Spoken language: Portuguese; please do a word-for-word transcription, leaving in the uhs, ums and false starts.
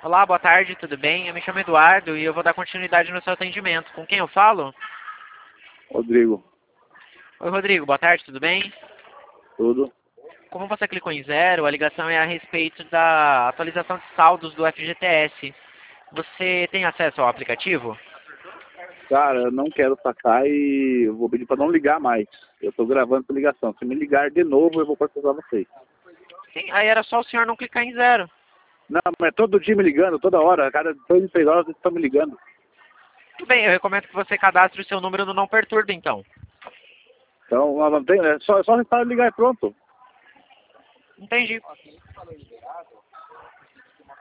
Olá, boa tarde, tudo bem? Eu me chamo Eduardo e eu vou dar continuidade no seu atendimento. Com quem eu falo? Rodrigo, Oi, Rodrigo, boa tarde, tudo bem? tudo? Como você clicou em zero, a ligação é a respeito da atualização de saldos do F G T S. Você tem acesso ao aplicativo? Cara, eu não quero sacar e eu vou pedir para não ligar mais. Eu tô gravando essa ligação. Se me ligar de novo, eu vou processar vocês. Sim, aí era só o senhor não clicar em zero. Não, mas todo dia me ligando, toda hora. Cada dois, três horas vocês estão me ligando. Tudo bem, eu recomendo que você cadastre o seu número no Não Perturbe, então. Então, não tem, é só, é só restar ligar e pronto. Entendi.